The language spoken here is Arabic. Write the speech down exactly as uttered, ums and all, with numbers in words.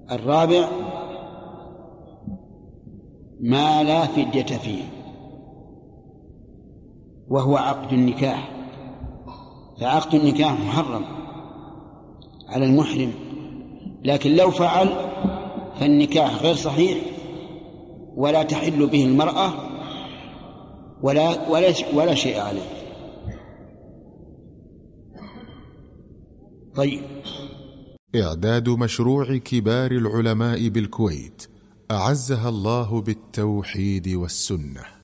الرابع ما لا فدية فيه، وهو عقد النكاح. فعقد النكاح محرم على المحرم، لكن لو فعل فالنكاح غير صحيح ولا تحل به المرأة ولا, ولا, ولا شيء عليه. طيب. إعداد مشروع كبار العلماء بالكويت أعزها الله بالتوحيد والسنة.